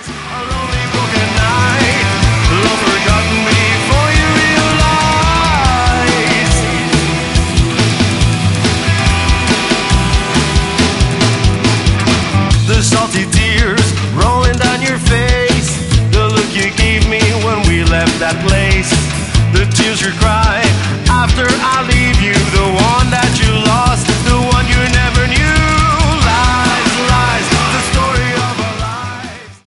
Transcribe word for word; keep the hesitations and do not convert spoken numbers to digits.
A lonely broken night, long forgotten before you realize. The salty tears rolling down your face, the look you gave me when we left that place, the tears you cried.